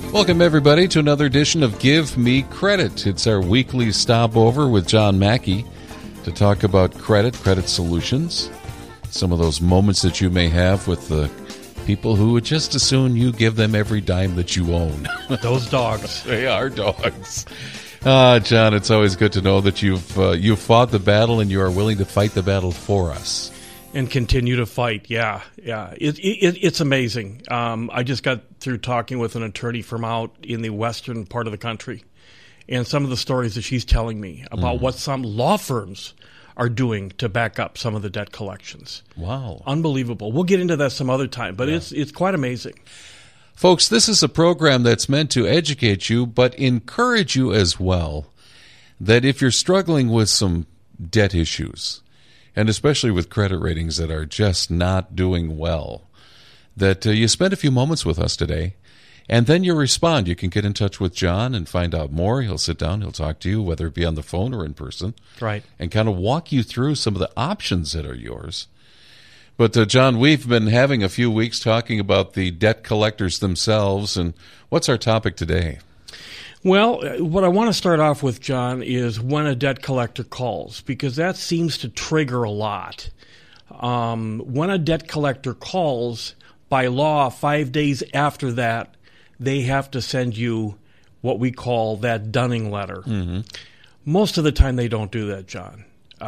Welcome, everybody, to another edition of Give Me Credit. It's our weekly stopover with John Mackey to talk about credit solutions, some of those moments that you may have with the people who would just as soon you give them every dime that you own. Those dogs. They are dogs. John, it's always good to know that you've fought the battle and you are willing to fight the battle for us. And continue to fight, yeah. It's amazing. I just got through talking with an attorney from out in the western part of the country, and some of the stories that she's telling me about what some law firms are doing to back up some of the debt collections. Wow. Unbelievable. We'll get into that some other time, but it's quite amazing. Folks, this is a program that's meant to educate you, but encourage you as well, that if you're struggling with some debt issues, and especially with credit ratings that are just not doing well, that you spend a few moments with us today, and then you respond. You can get in touch with John and find out more. He'll sit down, he'll talk to you, whether it be on the phone or in person, right, and kind of walk you through some of the options that are yours. But, John, we've been having a few weeks talking about the debt collectors themselves, and what's our topic today? Well, what I want to start off with, John, is when a debt collector calls, because that seems to trigger a lot. When a debt collector calls, by law, 5 days after that, they have to send you what we call that dunning letter. Mm-hmm. Most of the time, they don't do that, John.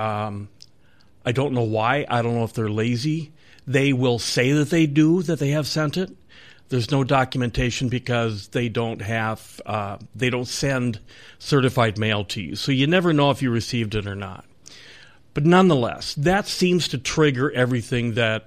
I don't know why. I don't know if they're lazy. They will say that they do, that they have sent it. There's no documentation because they don't send certified mail to you. So you never know if you received it or not. But nonetheless, that seems to trigger everything that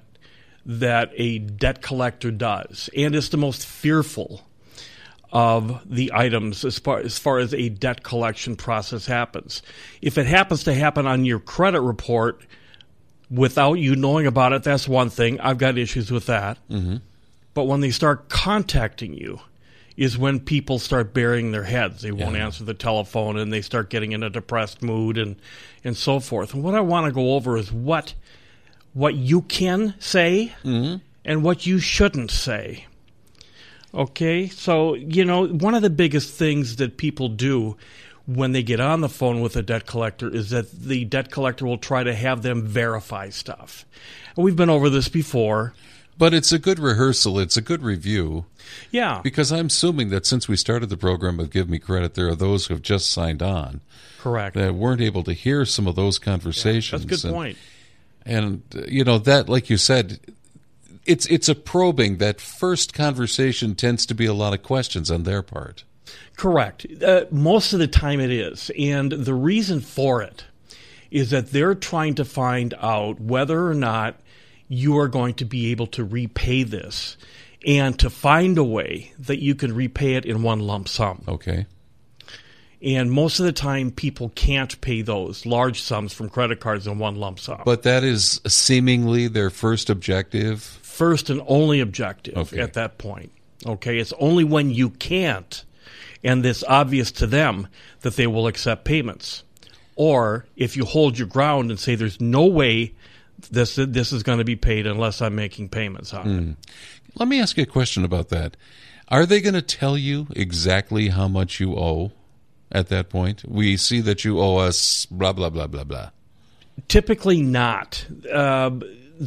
a debt collector does. And it's the most fearful of the items as far as a debt collection process happens. If it happens to happen on your credit report without you knowing about it, that's one thing. I've got issues with that. Mm-hmm. But when they start contacting you is when people start burying their heads. They won't answer the telephone, and they start getting in a depressed mood and so forth. And what I want to go over is what you can say and what you shouldn't say. Okay? So, one of the biggest things that people do when they get on the phone with a debt collector is that the debt collector will try to have them verify stuff. And we've been over this before. But it's a good rehearsal. It's a good review. Yeah. Because I'm assuming that since we started the program of Give Me Credit, there are those who have just signed on. Correct. That weren't able to hear some of those conversations. Yeah, that's a good point. And that, like you said, it's a probing. That first conversation tends to be a lot of questions on their part. Correct. Most of the time it is. And the reason for it is that they're trying to find out whether or not you are going to be able to repay this and to find a way that you can repay it in one lump sum. Okay. And most of the time, people can't pay those large sums from credit cards in one lump sum. But that is seemingly their first objective? First and only objective at that point. Okay, it's only when you can't, and it's obvious to them, that they will accept payments. Or if you hold your ground and say there's no way this is going to be paid unless I'm making payments on it. Let me ask you a question about that. Are they going to tell you exactly how much you owe at that point? We see that you owe us blah, blah, blah, blah, blah. Typically not. One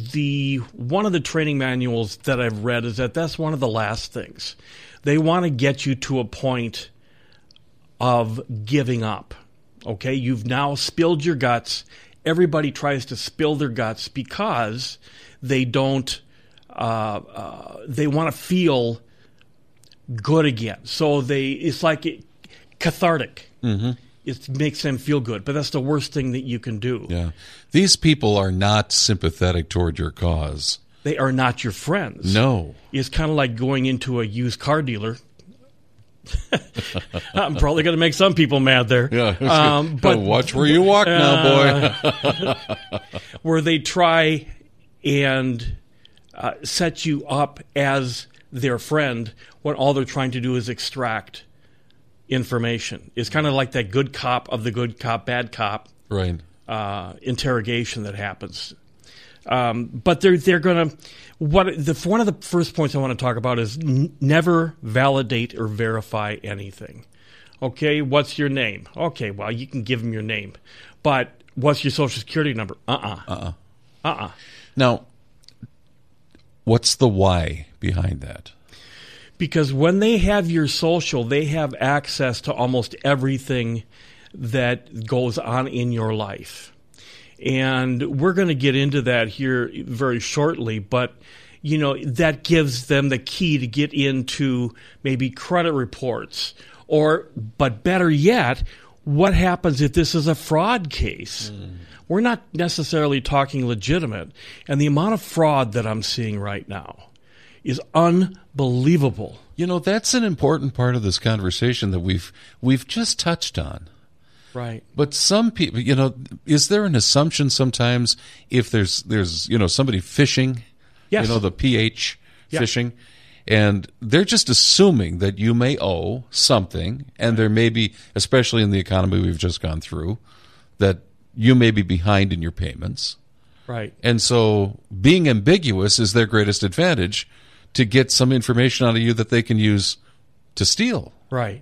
of the training manuals that I've read is that's one of the last things. They want to get you to a point of giving up. Okay, you've now spilled your guts. Everybody tries to spill their guts because they don't. They want to feel good again. So it's like cathartic. Mm-hmm. It makes them feel good, but that's the worst thing that you can do. Yeah, these people are not sympathetic toward your cause. They are not your friends. No, it's kind of like going into a used car dealer. I'm probably going to make some people mad there. Yeah, but watch where you walk now, boy. Where they try and set you up as their friend when all they're trying to do is extract information. It's kind of like that good cop of the good cop, bad cop right. Interrogation that happens. But they're going to one of the first points I want to talk about is never validate or verify anything. Okay, what's your name? Okay, well, you can give them your name, but what's your social security number? Now, what's the why behind that? Because when they have your social, they have access to almost everything that goes on in your life. And we're going to get into that here very shortly, but that gives them the key to get into maybe credit reports, but better yet, what happens if this is a fraud case? We're not necessarily talking legitimate, and the amount of fraud that I'm seeing right now is unbelievable. That's an important part of this conversation that we've just touched on. Right. But some people, is there an assumption sometimes if there's somebody phishing, yes. The PH phishing, and they're just assuming that you may owe something, and there may be, especially in the economy we've just gone through, that you may be behind in your payments. Right. And so being ambiguous is their greatest advantage to get some information out of you that they can use to steal. Right.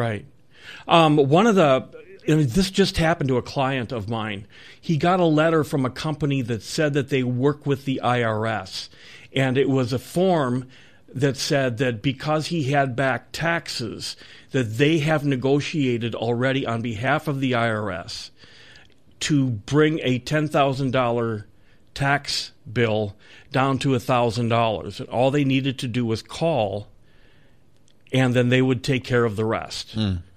This just happened to a client of mine. He got a letter from a company that said that they work with the IRS. And it was a form that said that because he had back taxes, that they have negotiated already on behalf of the IRS to bring a $10,000 tax bill down to $1,000. And all they needed to do was call, and then they would take care of the rest.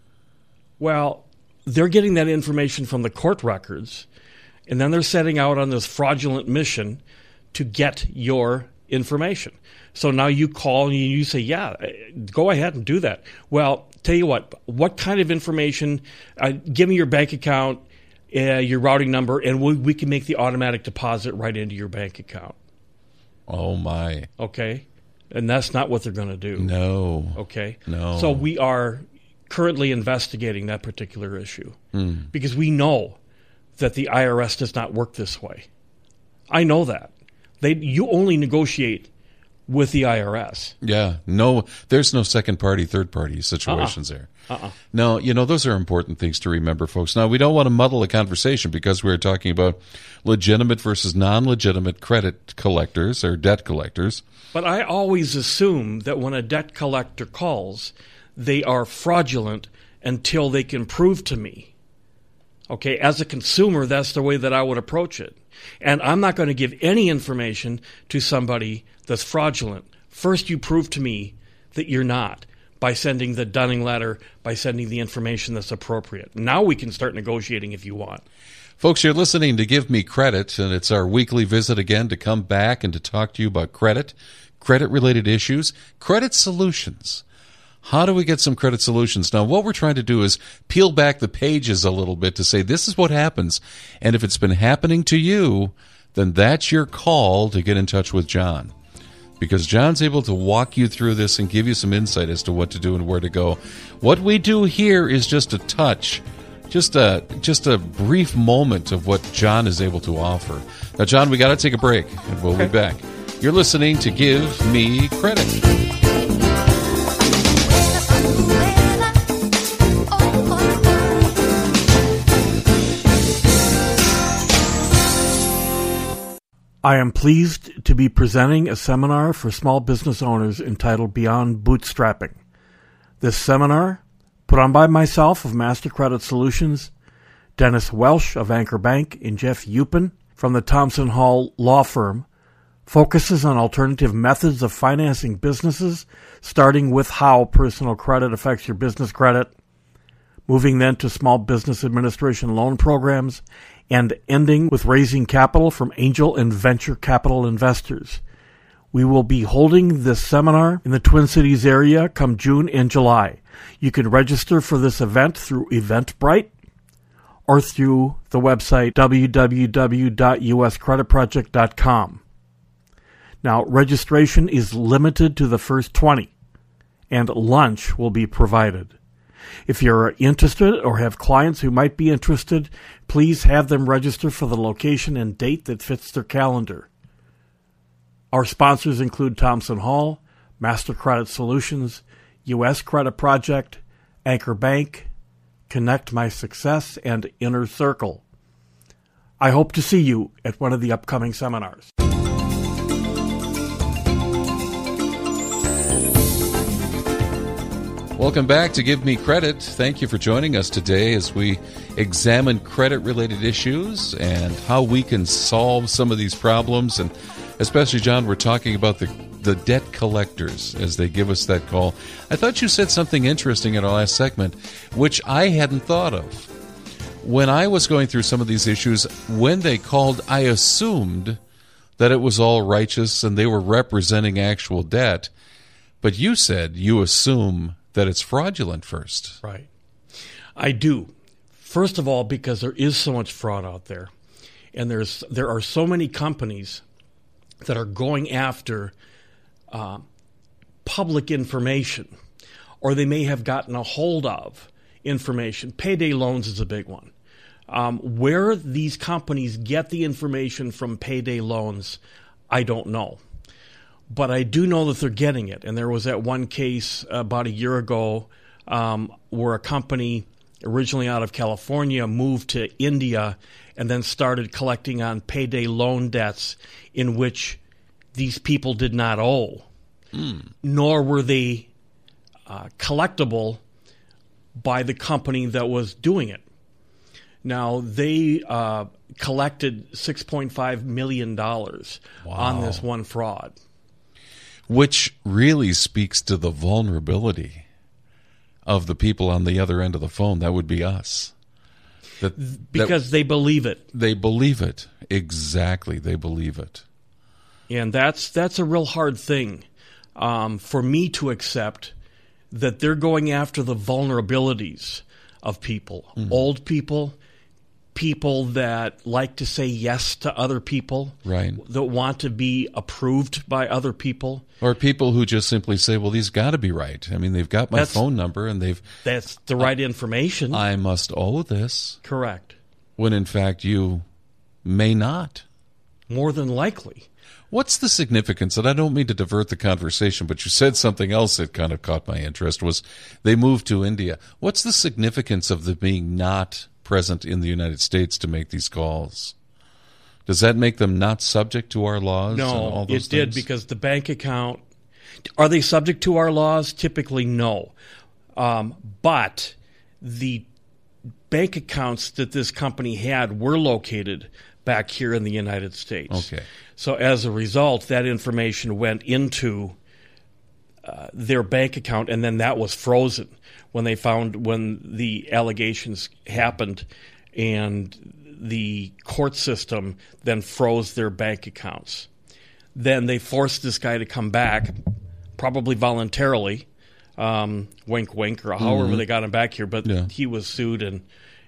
Well, they're getting that information from the court records, and then they're setting out on this fraudulent mission to get your information. So now you call and you say, yeah, go ahead and do that. Well, tell you what kind of information, give me your bank account, your routing number, and we can make the automatic deposit right into your bank account. Oh, my. Okay? And that's not what they're going to do. No. Okay? No. So we are currently investigating that particular issue because we know that the IRS does not work this way. I know that. You only negotiate with the IRS. Yeah. No, there's no second party, third party situations there. No, those are important things to remember, folks. Now, we don't want to muddle the conversation because we're talking about legitimate versus non-legitimate credit collectors or debt collectors. But I always assume that when a debt collector calls, they are fraudulent until they can prove to me. Okay, as a consumer, that's the way that I would approach it. And I'm not going to give any information to somebody that's fraudulent. First, you prove to me that you're not by sending the Dunning letter, by sending the information that's appropriate. Now we can start negotiating if you want. Folks, you're listening to Give Me Credit, and it's our weekly visit again to come back and to talk to you about credit-related issues, credit solutions. How do we get some credit solutions? Now, what we're trying to do is peel back the pages a little bit to say this is what happens. And if it's been happening to you, then that's your call to get in touch with John. Because John's able to walk you through this and give you some insight as to what to do and where to go. What we do here is just a touch, just a brief moment of what John is able to offer. Now, John, we got to take a break, and we'll be back. You're listening to Give Me Credit. I am pleased to be presenting a seminar for small business owners entitled Beyond Bootstrapping. This seminar, put on by myself of Master Credit Solutions, Dennis Welsh of Anchor Bank, and Jeff Upin from the Thompson Hall Law Firm, focuses on alternative methods of financing businesses, starting with how personal credit affects your business credit, moving then to small business administration loan programs, and ending with raising capital from angel and venture capital investors. We will be holding this seminar in the Twin Cities area come June and July. You can register for this event through Eventbrite or through the website www.uscreditproject.com. Now, registration is limited to the first 20, and lunch will be provided. If you're interested or have clients who might be interested, please have them register for the location and date that fits their calendar. Our sponsors include Thompson Hall, Master Credit Solutions, U.S. Credit Project, Anchor Bank, Connect My Success, and Inner Circle. I hope to see you at one of the upcoming seminars. Welcome back to Give Me Credit. Thank you for joining us today as we examine credit-related issues and how we can solve some of these problems. And especially, John, we're talking about the debt collectors as they give us that call. I thought you said something interesting in our last segment, which I hadn't thought of. When I was going through some of these issues, when they called, I assumed that it was all righteous and they were representing actual debt. But you said you assume that it's fraudulent first. Right. I do. First of all, because there is so much fraud out there, and there are so many companies that are going after public information, or they may have gotten a hold of information. Payday loans is a big one. Where these companies get the information from payday loans, I don't know. But I do know that they're getting it. And there was that one case about a year ago where a company originally out of California moved to India and then started collecting on payday loan debts in which these people did not owe, nor were they collectible by the company that was doing it. Now, they collected $6.5 million on this one fraud. Which really speaks to the vulnerability of the people on the other end of the phone. That would be us. Because they believe it. They believe it. Exactly. They believe it. And that's a real hard thing for me to accept, that they're going after the vulnerabilities of people. Mm-hmm. Old people, people that like to say yes to other people, right, that want to be approved by other people. Or people who just simply say, well, these got to be right. I mean, they've got my phone number and that's the right information. I must owe this. Correct. When in fact you may not. More than likely. What's the significance? And I don't mean to divert the conversation, but you said something else that kind of caught my interest, was they moved to India. What's the significance of them being not present in the United States to make these calls? Does that make them not subject to our laws? No, and all those it did, because the bank account, are they subject to our laws? Typically, no. But the bank accounts that this company had were located back here in the United States. Okay. So as a result, that information went into their bank account, and then that was frozen when the allegations happened, and the court system then froze their bank accounts. Then they forced this guy to come back, probably voluntarily, wink, wink, or however they got him back here. But he was sued and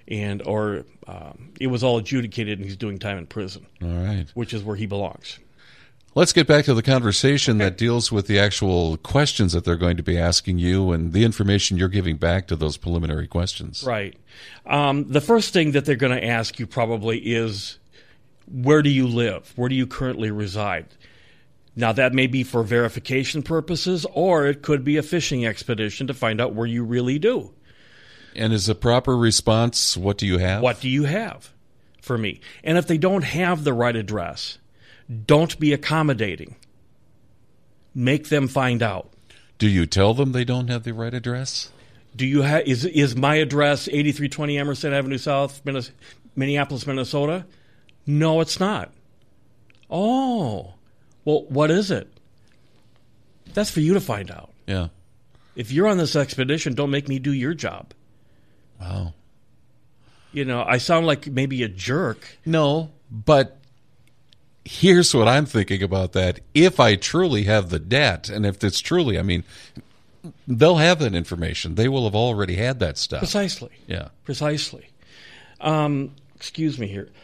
it was all adjudicated, and he's doing time in prison. All right, which is where he belongs. Let's get back to the conversation that deals with the actual questions that they're going to be asking you and the information you're giving back to those preliminary questions. Right. The first thing that they're going to ask you probably is, where do you live? Where do you currently reside? Now, that may be for verification purposes, or it could be a fishing expedition to find out where you really do. And is a proper response, what do you have? What do you have for me? And if they don't have the right address, don't be accommodating. Make them find out. Do you tell them they don't have the right address? Do you have? Is my address 8320 Emerson Avenue South, Minneapolis, Minnesota? No, it's not. Oh, well, what is it? That's for you to find out. Yeah. If you're on this expedition, don't make me do your job. Wow. You know, I sound like maybe a jerk. No, but here's what I'm thinking about that. If I truly have the debt, and if it's truly, I mean, they'll have that information. They will have already had that stuff. Precisely. Yeah. Precisely. Excuse me here.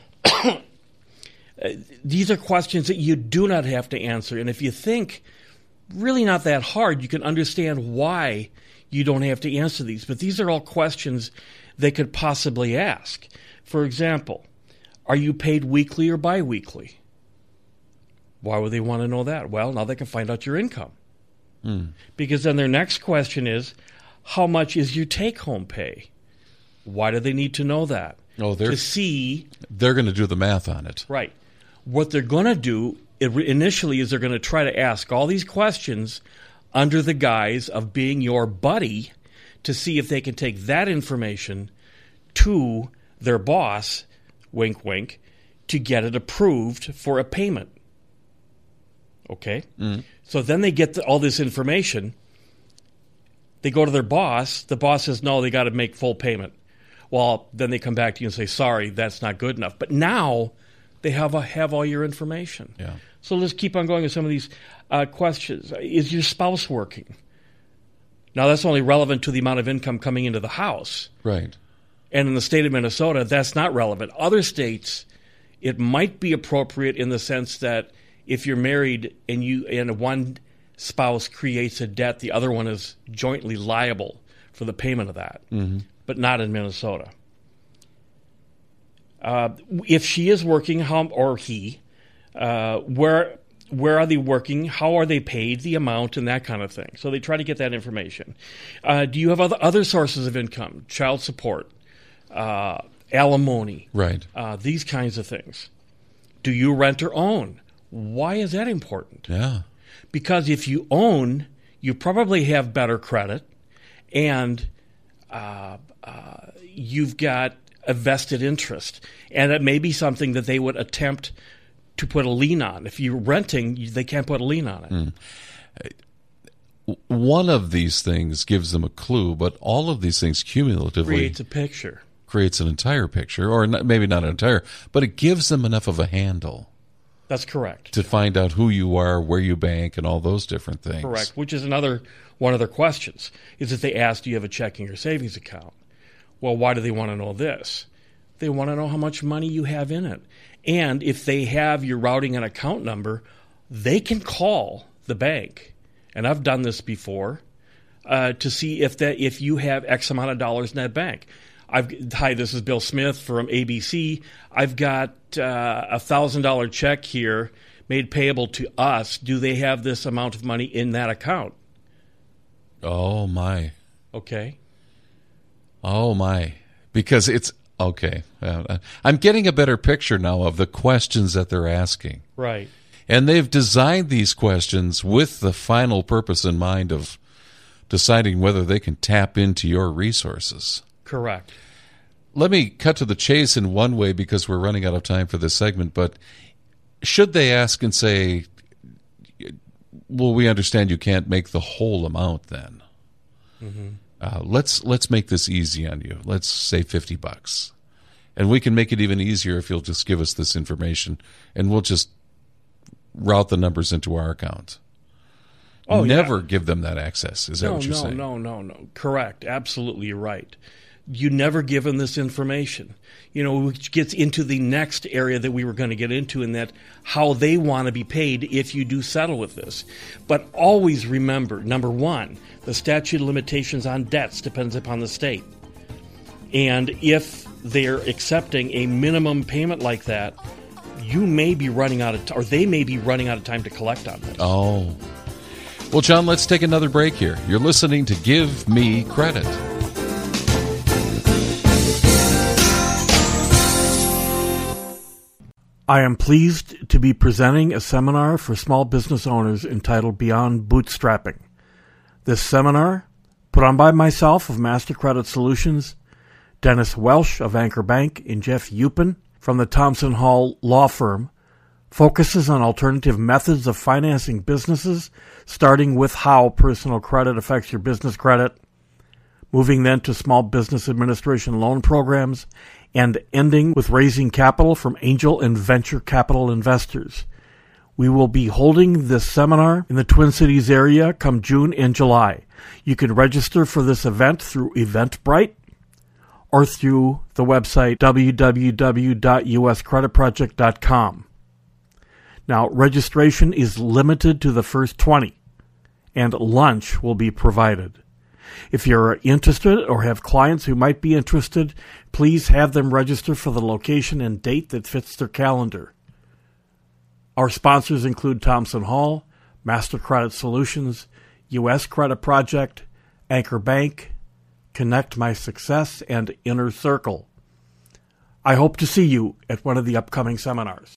These are questions that you do not have to answer. And if you think really not that hard, you can understand why you don't have to answer these. But these are all questions they could possibly ask. For example, are you paid weekly or biweekly? Why would they want to know that? Well, now they can find out your income. Because then their next question is, how much is your take-home pay? Why do they need to know that? Oh, to see. They're going to do the math on it. Right. What they're going to do initially is they're going to try to ask all these questions under the guise of being your buddy to see if they can take that information to their boss, wink, wink, to get it approved for a payment. Okay? So then they get all this information. They go to their boss. The boss says, no, they got to make full payment. Well, then they come back to you and say, sorry, that's not good enough. But now they have all your information. Yeah. So let's keep on going with some of these questions. Is your spouse working? Now, that's only relevant to the amount of income coming into the house. Right. And in the state of Minnesota, that's not relevant. Other states, it might be appropriate in the sense that if you're married and one spouse creates a debt, the other one is jointly liable for the payment of that, but not in Minnesota. If she is working, or he, where are they working? How are they paid? The amount and that kind of thing. So they try to get that information. Do you have other sources of income? Child support, alimony, right? These kinds of things. Do you rent or own? Why is that important? Yeah. Because if you own, you probably have better credit, and you've got a vested interest. And it may be something that they would attempt to put a lien on. If you're renting, they can't put a lien on it. One of these things gives them a clue, but all of these things cumulatively Creates a picture. Creates an entire picture, or maybe not an entire, but it gives them enough of a handle. That's correct. To find out who you are, where you bank, and all those different things. Correct, which is one of their questions, is if they ask, do you have a checking or savings account? Well, why do they want to know this? They want to know how much money you have in it. And if they have your routing and account number, they can call the bank. And I've done this before to see if you have X amount of dollars in that bank. Hi, this is Bill Smith from ABC. I've got a $1,000 check here made payable to us. Do they have this amount of money in that account? Oh, my. Okay. Oh, my. Because it's, okay. I'm getting a better picture now of the questions that they're asking. Right. And they've designed these questions with the final purpose in mind of deciding whether they can tap into your resources. Correct. Let me cut to the chase in one way because we're running out of time for this segment, but should they ask and say, well, we understand you can't make the whole amount then. Let's make this easy on you. Let's say $50. And we can make it even easier if you'll just give us this information, and we'll just route the numbers into our account. Oh, Never give them that access. Is that what you're saying? No. Correct. Absolutely, you're right. You never give them this information. Which gets into the next area that we were going to get into, in that how they want to be paid if you do settle with this. But always remember, number one, the statute of limitations on debts depends upon the state. And if they're accepting a minimum payment like that, you may be running out of time, or they may be running out of time to collect on this. Oh. Well, John, let's take another break here. You're listening to Give Me Credit. I am pleased to be presenting a seminar for small business owners entitled Beyond Bootstrapping. This seminar, put on by myself of Master Credit Solutions, Dennis Welsh of Anchor Bank, and Jeff Yupin from the Thompson Hall Law Firm, focuses on alternative methods of financing businesses, starting with how personal credit affects your business credit, moving then to small business administration loan programs, and ending with raising capital from angel and venture capital investors. We will be holding this seminar in the Twin Cities area come June and July. You can register for this event through Eventbrite or through the website www.uscreditproject.com. Now, registration is limited to the first 20, and lunch will be provided. If you're interested or have clients who might be interested, please have them register for the location and date that fits their calendar. Our sponsors include Thompson Hall, Master Credit Solutions, U.S. Credit Project, Anchor Bank, Connect My Success, and Inner Circle. I hope to see you at one of the upcoming seminars.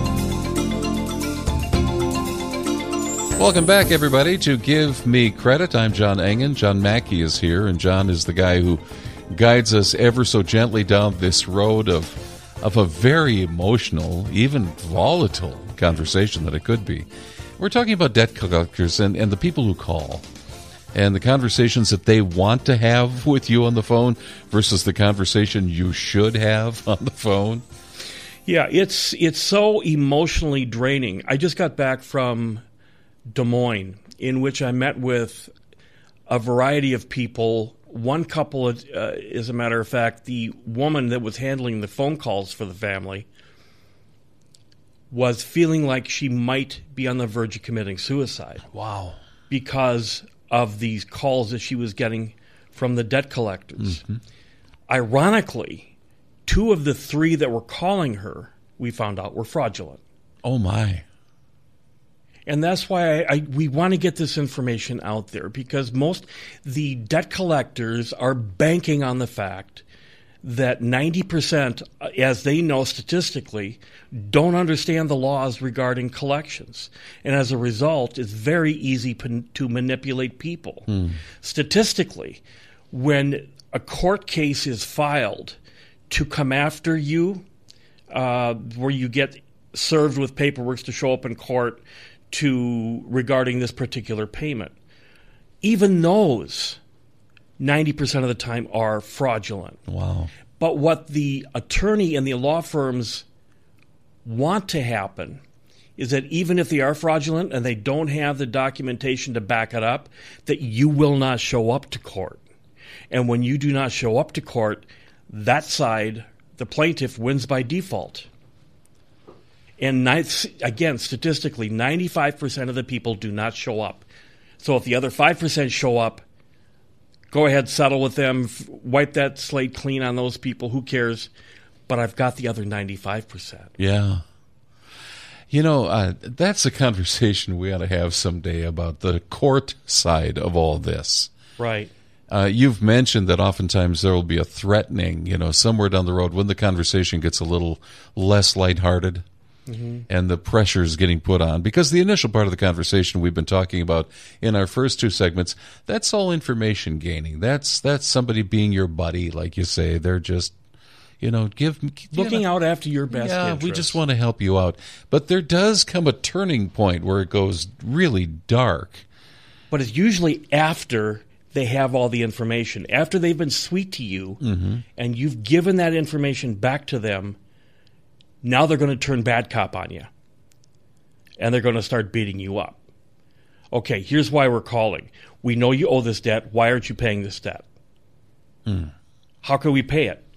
Welcome back, everybody, to Give Me Credit. I'm John Engen. John Mackey is here, and John is the guy who guides us ever so gently down this road of a very emotional, even volatile conversation that it could be. We're talking about debt collectors and the people who call, and the conversations that they want to have with you on the phone versus the conversation you should have on the phone. Yeah, it's so emotionally draining. I just got back from Des Moines, in which I met with a variety of people. One couple, as a matter of fact, the woman that was handling the phone calls for the family was feeling like she might be on the verge of committing suicide. Wow. Because of these calls that she was getting from the debt collectors. Mm-hmm. Ironically, 2 of the 3 that were calling her, we found out, were fraudulent. Oh, my. And that's why we want to get this information out there, because the debt collectors are banking on the fact that 90%, as they know statistically, don't understand the laws regarding collections. And as a result, it's very easy to manipulate people. Statistically, when a court case is filed to come after you, where you get served with paperwork to show up in court regarding this particular payment, even those 90% of the time are fraudulent. Wow. But what the attorney and the law firms want to happen is that even if they are fraudulent and they don't have the documentation to back it up, that you will not show up to court. And when you do not show up to court, that side, the plaintiff, wins by default. And again, statistically, 95% of the people do not show up. So if the other 5% show up, go ahead, settle with them, wipe that slate clean on those people. Who cares? But I've got the other 95%. Yeah. You know, that's a conversation we ought to have someday about the court side of all this. Right. You've mentioned that oftentimes there will be a threatening, somewhere down the road when the conversation gets a little less lighthearted. Mm-hmm. And the pressure is getting put on. Because the initial part of the conversation we've been talking about in our first 2 segments, that's all information gaining. That's somebody being your buddy, like you say. They're just, looking out after your best interest. We just want to help you out. But there does come a turning point where it goes really dark. But it's usually after they have all the information, after they've been sweet to you, mm-hmm. and you've given that information back to them. Now they're going to turn bad cop on you, and they're going to start beating you up. Okay, here's why we're calling. We know you owe this debt. Why aren't you paying this debt? How can we pay it?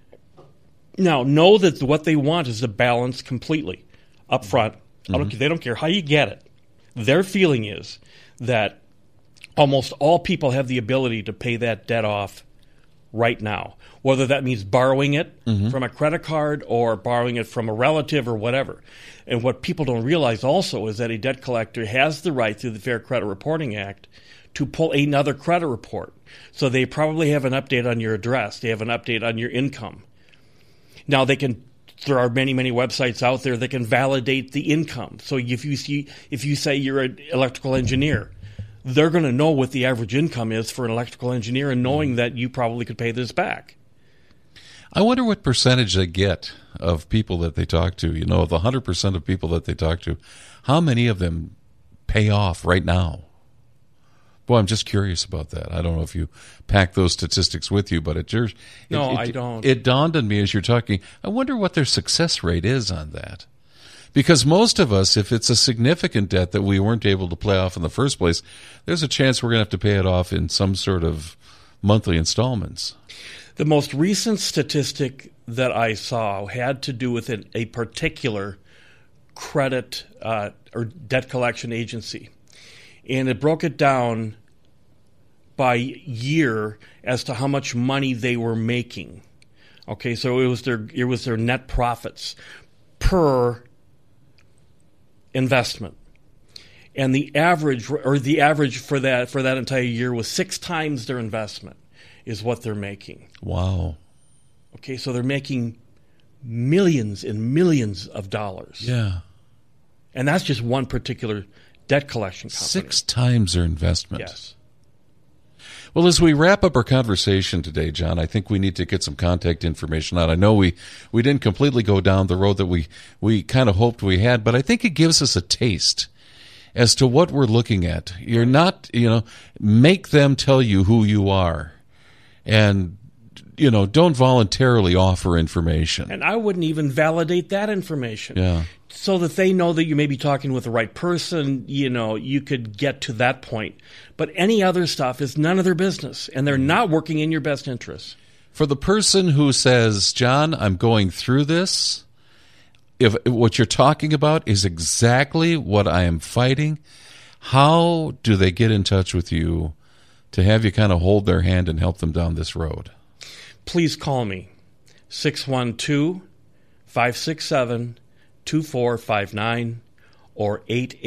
Now, know that what they want is the balance completely up front. Mm-hmm. They don't care how you get it. Their feeling is that almost all people have the ability to pay that debt off right now, whether that means borrowing it mm-hmm. from a credit card or borrowing it from a relative or whatever. And what people don't realize also is that a debt collector has the right through the Fair Credit Reporting Act to pull another credit report. So they probably have an update on your address. They have an update on your income. Now there are many, many websites out there that can validate the income. So if you say you're an electrical engineer, they're going to know what the average income is for an electrical engineer and knowing that you probably could pay this back. I wonder what percentage they get of people that they talk to. Of the 100% of people that they talk to, how many of them pay off right now? Boy, I'm just curious about that. I don't know if you pack those statistics with you, but I don't. It dawned on me as you're talking, I wonder what their success rate is on that. Because most of us, if it's a significant debt that we weren't able to pay off in the first place, there's a chance we're going to have to pay it off in some sort of monthly installments. The most recent statistic that I saw had to do with a particular credit or debt collection agency. And it broke it down by year as to how much money they were making. Okay, so it was their net profits per investment. And the average for that entire year was 6 times their investment is what they're making. Wow. Okay, so they're making millions and millions of dollars. Yeah. And that's just one particular debt collection company. 6 times their investment. Yes. Well, as we wrap up our conversation today, John, I think we need to get some contact information out. I know we didn't completely go down the road that we kind of hoped we had, but I think it gives us a taste as to what we're looking at. You're not, make them tell you who you are. And, don't voluntarily offer information. And I wouldn't even validate that information. Yeah. So that they know that you may be talking with the right person, you could get to that point. But any other stuff is none of their business, and they're not working in your best interest. For the person who says, John, I'm going through this, if what you're talking about is exactly what I am fighting, how do they get in touch with you to have you kind of hold their hand and help them down this road? Please call me, 612-567-2459 or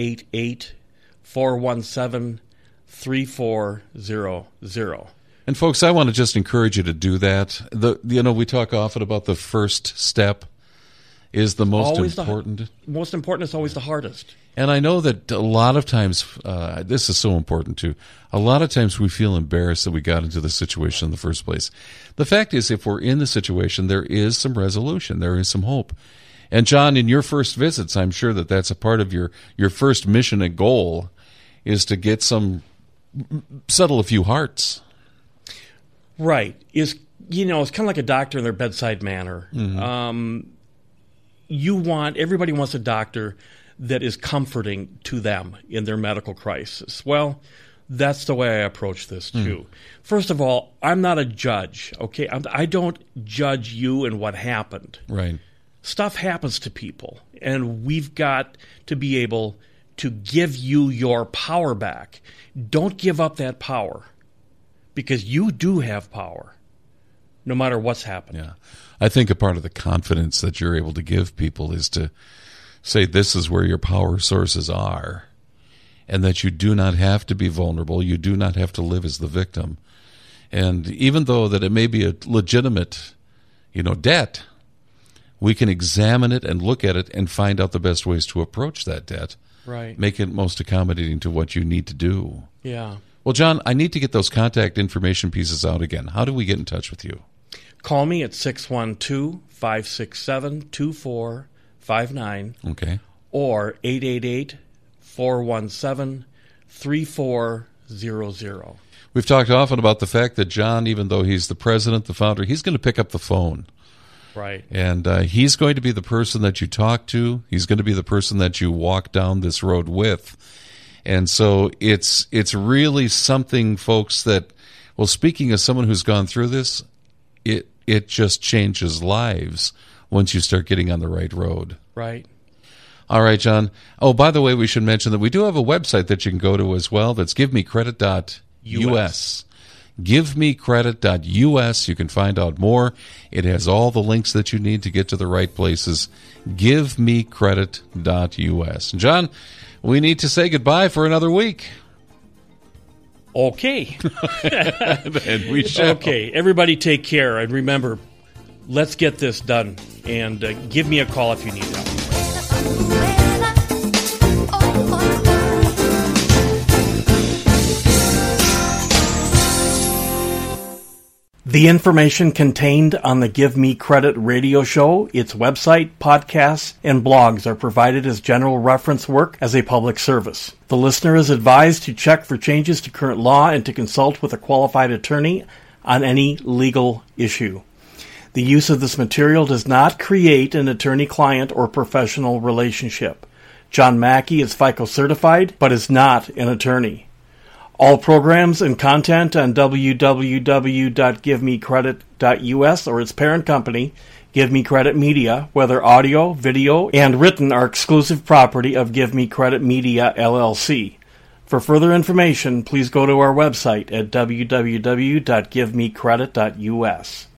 888-417-3400. And folks, I want to just encourage you to do that. We talk often about the first step is the most important. Most important is always the hardest. And I know that a lot of times, this is so important too, a lot of times we feel embarrassed that we got into the situation in the first place. The fact is, if we're in the situation, there is some resolution, there is some hope. And John, in your first visits, I'm sure that that's a part of your first mission and goal is to get settle a few hearts. Right. It's kind of like a doctor in their bedside manner. Mm-hmm. Everybody wants a doctor that is comforting to them in their medical crisis. Well, that's the way I approach this too. First of all, I'm not a judge, okay? I don't judge you and what happened. Right. Stuff happens to people, and we've got to be able to give you your power back. Don't give up that power, because you do have power, no matter what's happening. Yeah. I think a part of the confidence that you're able to give people is to say this is where your power sources are, and that you do not have to be vulnerable. You do not have to live as the victim. And even though that it may be a legitimate, debt, we can examine it and look at it and find out the best ways to approach that debt. Right. Make it most accommodating to what you need to do. Yeah. Well, John, I need to get those contact information pieces out again. How do we get in touch with you? Call me at 612-567-2459. Okay. Or 888-417-3400. We've talked often about the fact that John, even though he's the president, the founder, he's going to pick up the phone. Right. And he's going to be the person that you talk to. He's going to be the person that you walk down this road with. And so it's really something, folks, that, well, speaking as someone who's gone through this, it just changes lives once you start getting on the right road. Right. All right, John. Oh, by the way, we should mention that we do have a website that you can go to as well. That's givemecredit.us. Givemecredit.us. You can find out more. It has all the links that you need to get to the right places. Givemecredit.us. John, we need to say goodbye for another week. Okay. And we shall. Okay. Everybody take care. And remember, let's get this done. And give me a call if you need help. The information contained on the Give Me Credit radio show, its website, podcasts, and blogs are provided as general reference work as a public service. The listener is advised to check for changes to current law and to consult with a qualified attorney on any legal issue. The use of this material does not create an attorney-client or professional relationship. John Mackey is FICO certified, but is not an attorney. All programs and content on www.givemecredit.us or its parent company, Give Me Credit Media, whether audio, video, and written, are exclusive property of Give Me Credit Media, LLC. For further information, please go to our website at www.givemecredit.us.